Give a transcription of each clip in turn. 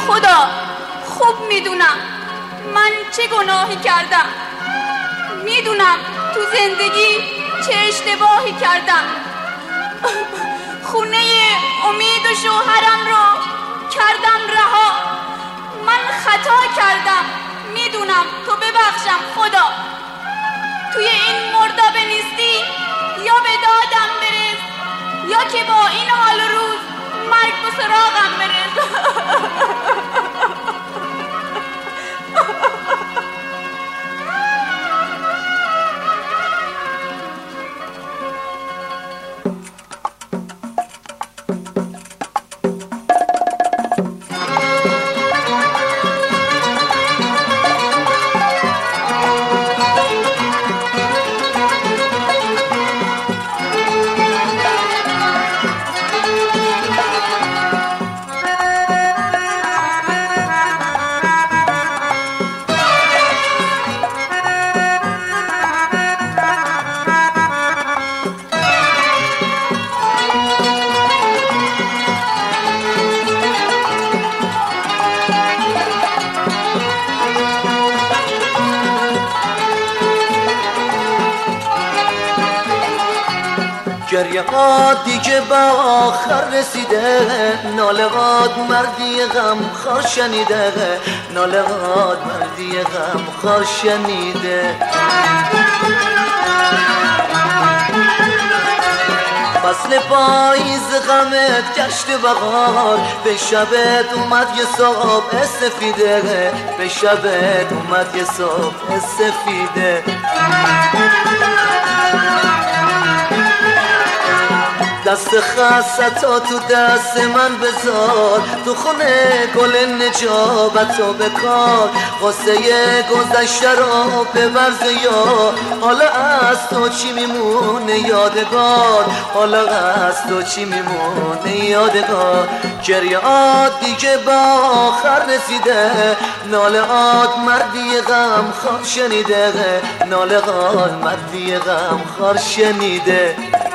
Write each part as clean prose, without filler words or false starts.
خدا خوب میدونم من چه گناهی کردم، میدونم تو زندگی چه اشتباهی کردم. خونه امید و شوهرم رو کردم رها. من خطا کردم، میدونم تو ببخشم خدا. توی این مردابه نیستی یا به دادم برس یا که با این حال روز مرگ به سراغم برس. گریه‌هات دیگه به آخر رسیده، ناله‌هات مردی غمخوار شنیده، ناله‌هات مردی غمخوار شنیده. فصل پاییز غمت گشت بهار، به شبت اومد یه صبح سفیده، به شبت اومد یه صبح سفیده. دست خستتا تو دست من بذار، تو خونه گل نجابتو بکار، قصه گذشته رو ببرز یا حالا از تو چی میمونه یادگار، حالا از تو چی میمونه یادگار. گریه‌هات دیگه به آخر رسیده، ناله‌هات مردی غمخوار شنیده، ناله‌هات مردی غمخوار شنیده.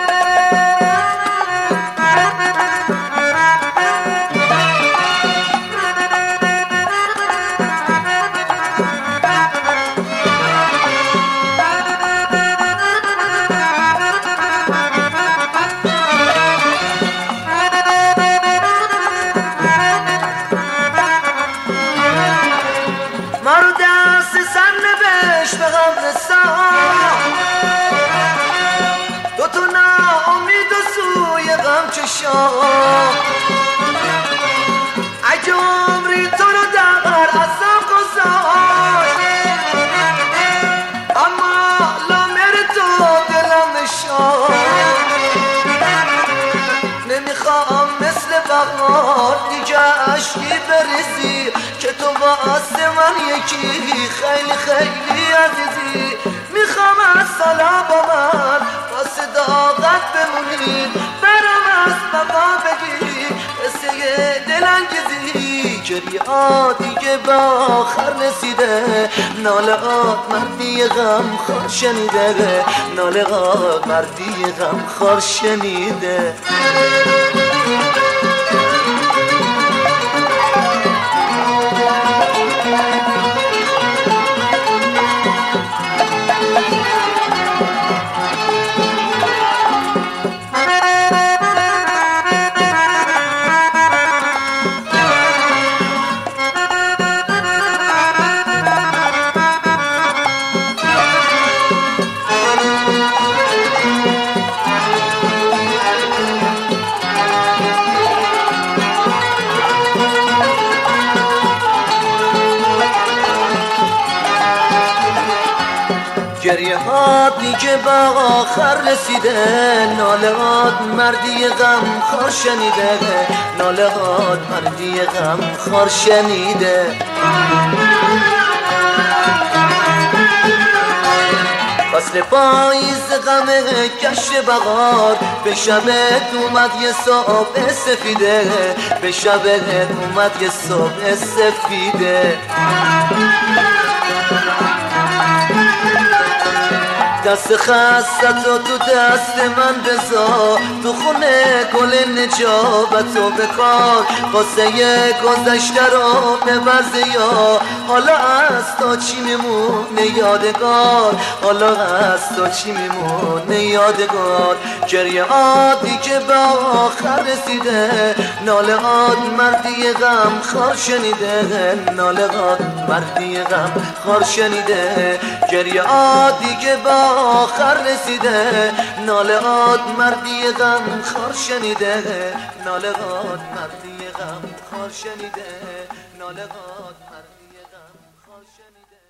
مرو دست سر نوشت به قبرستان، دوتو ناامید و سوی غم چشان. اگه عمری تو رو در عذاب گذاشت، اما لامر تو دلم نشان. نمیخوام مثل بهار دیگه عشقی بریزی، که تو واسه من یکی خیلی خیلی عزیزی. میخوام از سالا با من واسه داغت بمونی، برام از بابا بگی قصه دلانگیزی. گریه‌هات دیگه به آخر رسیده، ناله‌هات مردی غمخوار شنیده، ناله‌هات مردی غمخوار شنیده. گریه‌هات دیگه به آخر رسیده، ناله‌هات مردی غمخوار شنیده، ناله‌هات مردی غمخوار شنیده. فصل پاییز غمه گشت بهار، به شبت اومد یه صبح سفیده، به شبت اومد یه صبح سفیده. دست خستتو تو دست من بذار، تو خونه گل نجابتو بکار، واسه گذشته رو ببرزه یا حالا از تا چی میمونه یادگار، حالا از تا چی میمونه یادگار. گریه عادی که به آخر رسیده، ناله عاد مردی غم خار شنیده، ناله عاد مردی غم خار شنیده. گریه عادی که به آخر رسیده، ناله عاد مردی غم خار شنیده، ناله عاد مردی غم خار شنیده، ناله عاد مردی غم خار شنیده.